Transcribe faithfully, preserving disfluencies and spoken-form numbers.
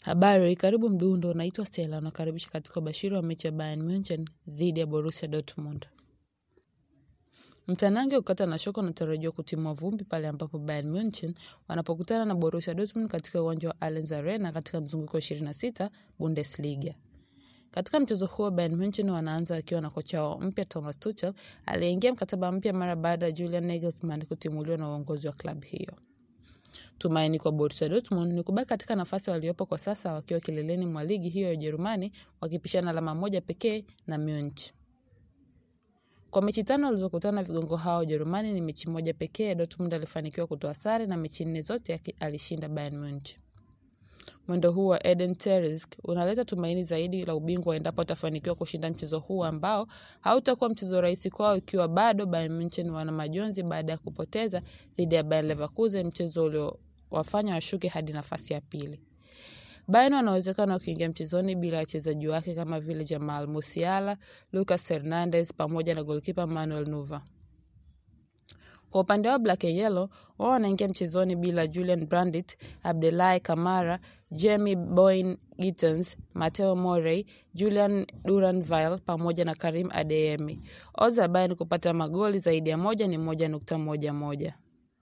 Habari, karibu Mdundo, naitwa Stella na karibisha katika ubashiri wa mechi ya Bayern Munchen dhidi ya Borussia Dortmund. Mtanange ukata na shoko unatarajiwa kutimua vumbi pale ambapo Bayern Munchen wanapokutana na Borussia Dortmund katika uwanja wa Allianz Arena katika mzunguko ishirini na sita Bundesliga. Katika mchezo huo Bayern Munchen wanaanza wakiwa na kocha wao mpya Thomas Tuchel aliyeingia mkataba mpya mara baada ya Julian Nagelsmann kutimuliwa na uongozi wa klabu hiyo. Tumaini kwa Borussia Dortmund ni kubaki katika nafasi waliopo kwa sasa wakiwa kileleni mwa ligi hiyo ya Ujerumani wakipishana alama moja pekee na Munich. Kwa mechi tano walizokutana vigongo hao Ujerumani ni mechi moja pekee Dortmund alifanikiwa kutoa sare na mechi nne zote alishinda Bayern Munich. Mwendo huu wa Edin Terzic unaleta tumaini zaidi la ubingwa endapo atafanikiwa kushinda mchezo huu ambao hautakuwa mchezo rahisi kwao ikiwa bado Bayern Munchen wana majonzi baada ya kupoteza dhidi ya Bayer Leverkusen, mchezo uliowafanya washuke hadi nafasi ya pili. Bayern wanawezekana kuingia mchezoni bila wachezaji wake kama vile Jamal Musiala, Lucas Hernandez pamoja na goalkeeper Manuel Neuer. Kwa upande wa Black and Yellow, wao wanaingia mchezoni bila Julian Brandt, Abdelai Kamara, Jamie Boyne-Gittens, Matteo Morey, Julian Duranville pamoja na Karim Adeyemi. Odds za Bayern kupata magoli zaidi ya moja ni moja nukta moja moja.